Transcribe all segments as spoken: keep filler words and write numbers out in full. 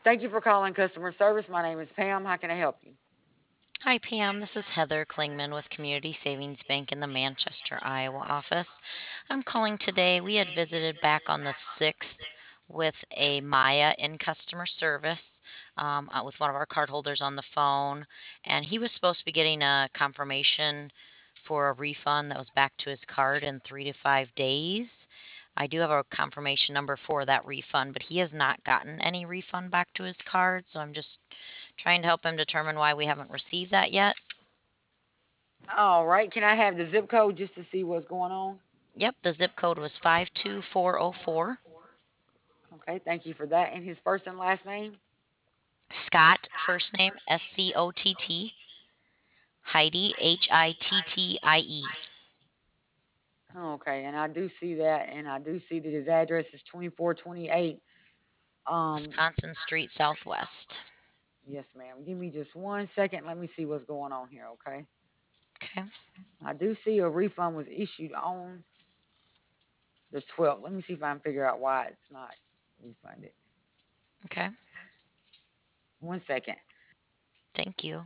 Thank you for calling customer service. My name is Pam. How can I help you? Hi, Pam. This is Heather Klingman with Community Savings Bank in the Manchester, Iowa office. I'm calling today. We had visited back on the sixth with a Maya in customer service um, uh, with one of our cardholders on the phone, and he was supposed to be getting a confirmation for a refund that was back to his card in three to five days. I do have a confirmation number for that refund, but he has not gotten any refund back to his card, so I'm just trying to help him determine why we haven't received that yet. All right. Can I have the zip code just to see what's going on? Yep, the zip code was five two four zero four. Okay. Thank you for that. And his first and last name? Scott, first name S C O T T. Heidi, H I T T I E. Okay. And I do see that. And I do see that his address is twenty-four twenty-eight. Um, Wisconsin Street Southwest. yes, ma'am. Give me just one second. Let me see what's going on here. Okay. Okay, I do see a refund was issued on the twelfth. Let me see if I can figure out why it's not refunded. okay. One second. Thank you.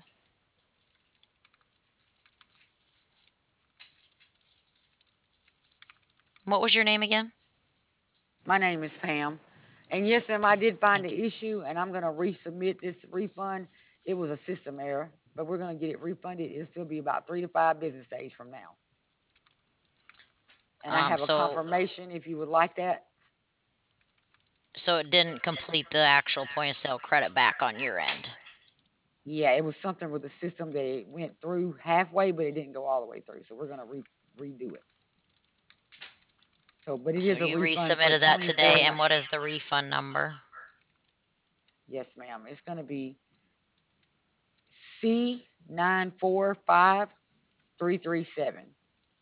What was your name again? My name is Pam. And yes, ma'am, I did find Thank you. the issue and I'm going to resubmit this refund. It was a system error, but we're going to get it refunded. It'll still be about three to five business days from now. And I Um, have a so confirmation if you would like that. so it didn't complete the actual point of sale credit back on your end. Yeah, it was something with the system that it went through halfway, but it didn't go all the way through. So we're going to re- redo it. So, but it So is a you refund for resubmitted that today, twenty-four. and what is the refund number? Yes, ma'am. It's going to be C nine four five three three seven.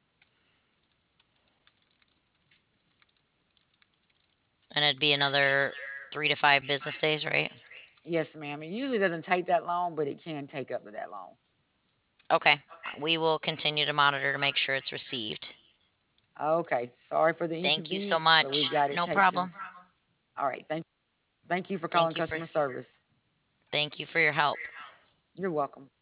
And it'd be another three to five business days, right? Yes, ma'am. It usually doesn't take that long, but it can take up to that long. Okay. We will continue to monitor to make sure it's received. Okay. Sorry for the Thank you so inconvenience, but we've much. got it No taken. problem. All right. Thank thank you for calling Thank you for customer service. thank you for your help. You're welcome.